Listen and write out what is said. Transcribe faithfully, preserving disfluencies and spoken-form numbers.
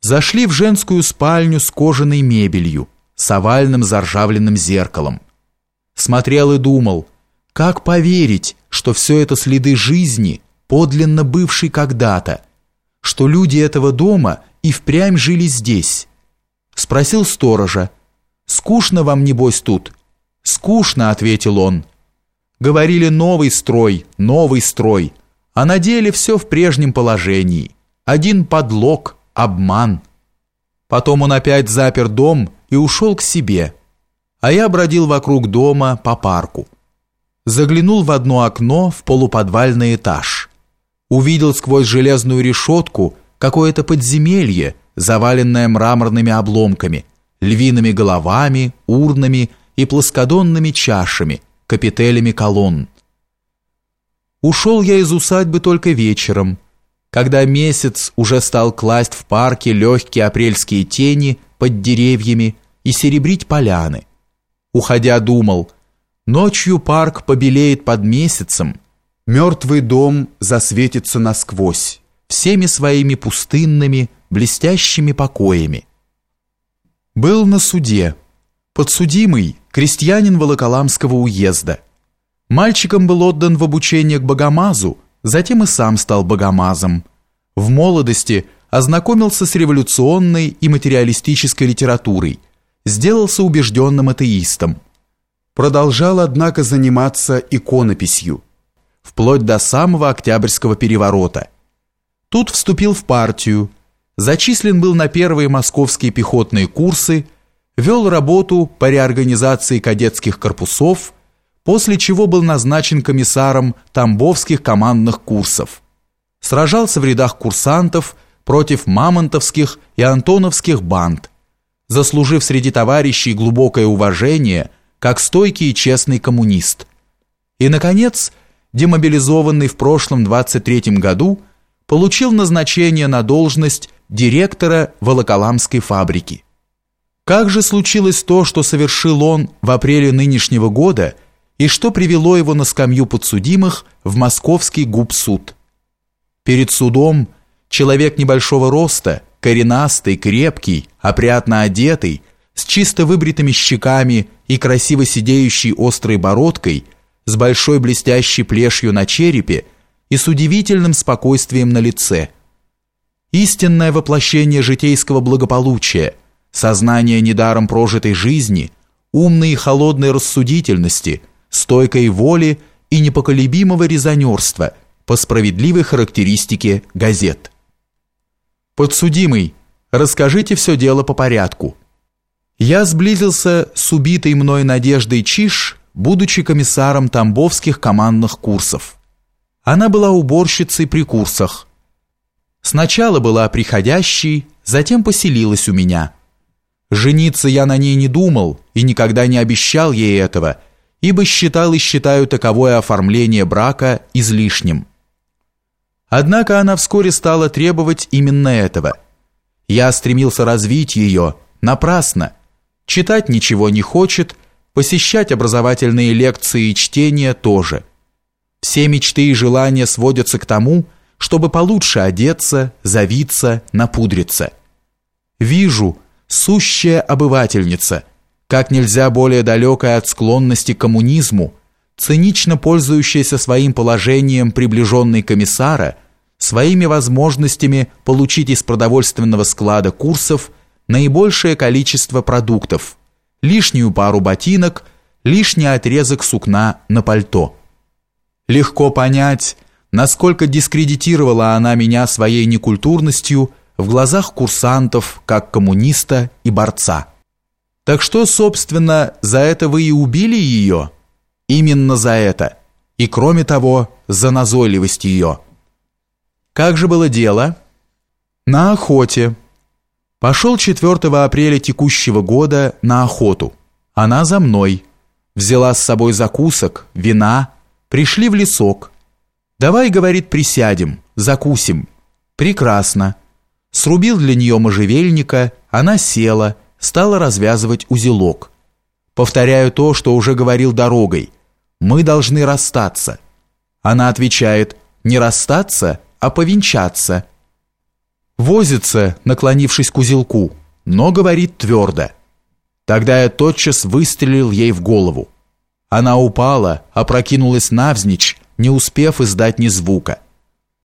Зашли в женскую спальню с кожаной мебелью, с овальным заржавленным зеркалом. Смотрел и думал, как поверить, что все это следы жизни, подлинно бывшей когда-то, что люди этого дома и впрямь жили здесь. Спросил сторожа: «Скучно вам, небось, тут?» «Скучно», — ответил он. Говорили: новый строй, новый строй, а на деле все в прежнем положении. Один подлог, обман. Потом он опять запер дом и ушел к себе, а я бродил вокруг дома по парку. Заглянул в одно окно в полуподвальный этаж. Увидел сквозь железную решетку какое-то подземелье, заваленное мраморными обломками, львиными головами, урнами и плоскодонными чашами, капителями колонн. Ушел я из усадьбы только вечером, когда месяц уже стал класть в парке легкие апрельские тени под деревьями и серебрить поляны. Уходя, думал: ночью парк побелеет под месяцем, мертвый дом засветится насквозь всеми своими пустынными, блестящими покоями. Был на суде. Подсудимый — крестьянин Волоколамского уезда. Мальчиком был отдан в обучение к богомазу, затем и сам стал богомазом. В молодости ознакомился с революционной и материалистической литературой, сделался убежденным атеистом. Продолжал, однако, заниматься иконописью, вплоть до самого Октябрьского переворота. Тут вступил в партию, зачислен был на первые московские пехотные курсы, вел работу по реорганизации кадетских корпусов, после чего был назначен комиссаром тамбовских командных курсов. Сражался в рядах курсантов против мамонтовских и антоновских банд, заслужив среди товарищей глубокое уважение как стойкий и честный коммунист. И, наконец, демобилизованный в прошлом двадцать третьем году, получил назначение на должность директора Волоколамской фабрики. Как же случилось то, что совершил он в апреле нынешнего года и что привело его на скамью подсудимых в московский губсуд? Перед судом человек небольшого роста, коренастый, крепкий, опрятно одетый, с чисто выбритыми щеками и красиво сидеющей острой бородкой, с большой блестящей плешью на черепе и с удивительным спокойствием на лице. Истинное воплощение житейского благополучия, сознание недаром прожитой жизни, умной и холодной рассудительности, стойкой воли и непоколебимого резонерства по справедливой характеристике газет. Подсудимый, расскажите все дело по порядку. Я сблизился с убитой мной Надеждой Чиш, будучи комиссаром тамбовских командных курсов. Она была уборщицей при курсах. Сначала была приходящей, затем поселилась у меня. Жениться я на ней не думал и никогда не обещал ей этого, ибо считал и считаю таковое оформление брака излишним. Однако она вскоре стала требовать именно этого. Я стремился развить ее, напрасно. Читать ничего не хочет, посещать образовательные лекции и чтения тоже. Все мечты и желания сводятся к тому, чтобы получше одеться, завиться, напудриться. Вижу, сущая обывательница, как нельзя более далекая от склонности к коммунизму, цинично пользующаяся своим положением приближенной комиссара, своими возможностями получить из продовольственного склада курсов наибольшее количество продуктов, лишнюю пару ботинок, лишний отрезок сукна на пальто. Легко понять, насколько дискредитировала она меня своей некультурностью в глазах курсантов как коммуниста и борца. Так что, собственно, за это вы и убили ее? Именно за это. И кроме того, за назойливость ее. Как же было дело? На охоте. Пошел четвёртого апреля текущего года на охоту. Она за мной. Взяла с собой закусок, вина. Пришли в лесок. «Давай, — говорит, — присядем, закусим». Прекрасно. Срубил для нее можжевельника, она села, стала развязывать узелок. Повторяю то, что уже говорил дорогой. Мы должны расстаться. Она отвечает: не расстаться, а повенчаться. Возится, наклонившись к узелку, но говорит твердо. Тогда я тотчас выстрелил ей в голову. Она упала, опрокинулась навзничь, не успев издать ни звука.